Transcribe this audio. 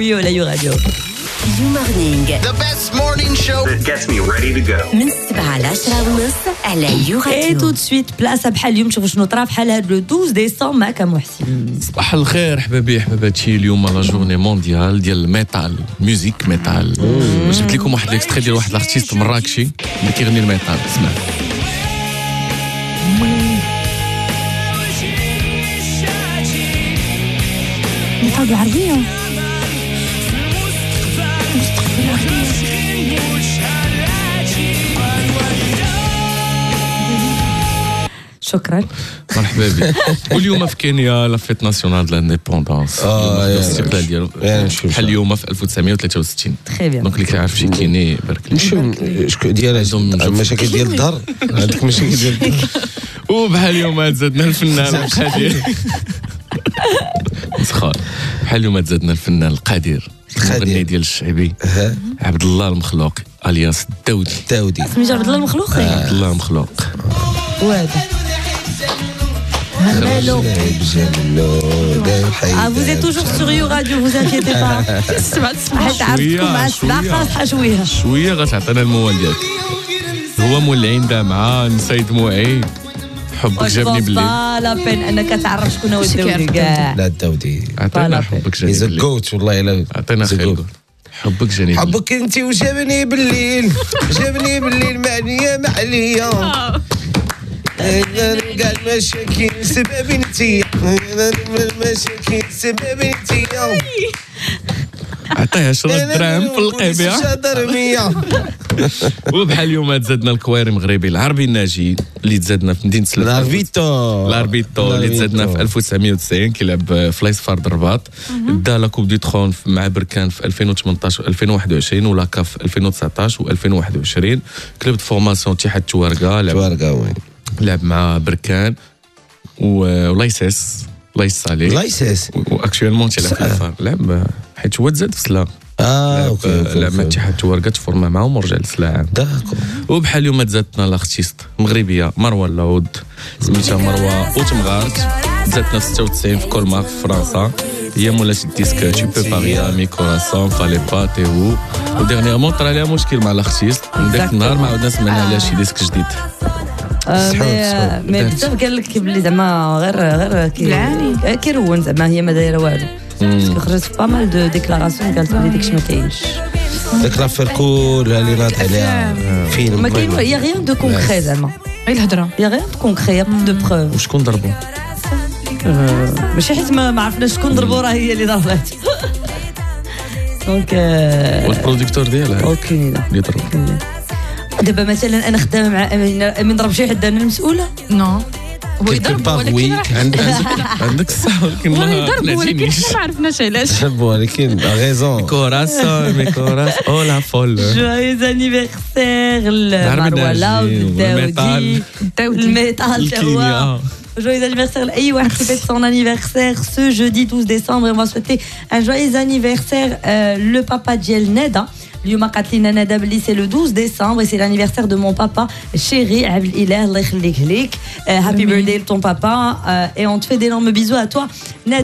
you على يو راديو. يو مورنينغ. The best morning show that gets me ready to go. من 7 ل 10:30 على يو راديو. اي تو دو سويت بلاصه بحال اليوم شوفوا شنو طرا بحال هذا لو 12 ديسمبر معك محسن. صباح الخير حبابي حباباتي. اليوم لا جورني مونديال ديال الميتال ميوزيك ميتال. جبت لكم واحد ليكستري ديال واحد الارتيست مراكشي اللي كيغني الميتال. اسمع الميتال بالعربيه. شكرا. مرحبا بك. واليوم في كينيا لا فيت ناسيونال دو لانديبوندونس. الاستقلال ديالو بحال اليوم في 1963. تري بيان. دونك اللي كيعرف شي كيني بارك الله. شكون ديال المشاكل ديال الدار عندك مشاكل ديال الدار. وبحال اليوم زادنا الفنان القدير مسخر. بحال اليوم تزادنا الفنان القدير المغني ديال الشعبي عبد الله المخلوق الياس الداودي. سميتو عبد الله المخلوق. عبد الله المخلوق وهذا Hello. Ah, vous êtes toujours sur You Radio, vous inquiétez pas. حيت عرفتكم مع الصداقة صحة شوية غتعطينا الموال ديالك. هو مولعين دا مع نسيد موعي حبك جابني بالليل. لا بين انك تعرف شكون هو الداودي كاع. لا الداودي عطينا حبك جاني بالليل. بالليل. والله الا عطينا خير. حبك جاني بالليل. حبك انت وجابني بالليل جابني بالليل معنيه معليا. قال مشاكل سبب انتي مشاكل سبب انتي. عطيه 10 دراهم في القبيع. وبحال اليوم تزادنا الكويري مغربي العربي الناجي اللي تزادنا في مدينه لاربيتو اللي تزادنا في 1990 كيلعب في لايصفار الرباط. دا لا كوب دي ترون مع بركان في 2018 و 2021 ولا كاف 2019 و 2021. كلب فورماسيون اتحاد توارقه لعب مع بركان ولايسيس لايسيس واكشوالمون تيلعب في الفار. لعب حيت هو تزاد في سلا. لعب مع اتحاد توارقه تفورما معاهم ورجع للسلا. وبحال اليوم تزادنا لاختيست مغربيه مروه العود سميتها مروه اوتمغارت. تزادنا في 96 في كولمار في فرنسا. هي مولات الديسك تي بو باريا مي كوراسون فالي با تيو. وديرنيامون طرا ليها مشكل مع لاختيست. داك النهار ما عاودنا سمعنا عليها شي ديسك جديد. مي بزاف قال لك بلي زعما غير كيرون زعما هي ما دايره والو. باسكو خرجت في بامال دو ديكلاراسيون قالت لي داكشي ما كاينش. داك لافير كلها اللي ناض عليها فيلم ما كاين يا غيان دو كونكري زعما غير الهضره يا غيان دو كونكري يا دو بروف. وشكون ضربو؟ ماشي حيت ما عرفناش شكون ضربو راه هي اللي ضربات. دونك والبروديكتور ديالها اوكي اللي ضربو. دابا مثلا انا خدامه مع امين ضرب شي حد انا المسؤوله. نو هو يضرب ولكن عندك الصح ولكن ما عرفناش علاش. ولكن غيزون كوراسون مي كوراس او لا فول. جويز انيفرسير لمروه الداودي الميتال تاعو. Joyeux anniversaire à Iwan qui fête son anniversaire ce jeudi 12 décembre et on va souhaiter un joyeux anniversaire le papa Djel Neda. اليوم قالت لنا ندى بلي سي لو 12 ديسمبر سي l'anniversaire de mon papa chéri عبد الاله الله يخليك ليك. Happy birthday to ton papa et on te fait d'énormes bisous à toi.